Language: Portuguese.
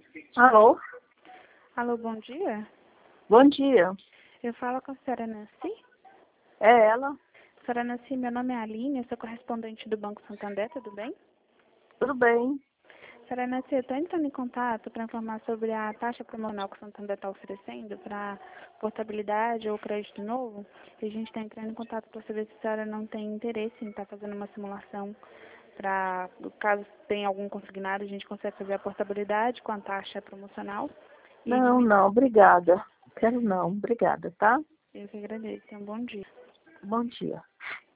Alô? Alô, bom dia. Bom dia. Eu falo com a senhora Nancy. É ela? Senhora Nancy, meu nome é Aline, eu sou correspondente do Banco Santander, tudo bem? Tudo bem? Senhora Nancy, eu estou entrando em contato para informar sobre a taxa promocional que o Santander está oferecendo para portabilidade ou crédito novo. E a gente está entrando em contato para saber se a senhora não tem interesse em estar fazendo uma simulação para, caso tenha algum consignado, a gente consegue fazer a portabilidade com a taxa promocional. E Não, obrigada. Quero não, obrigada, tá? eu que agradeço. Tenha um bom dia. Bom dia.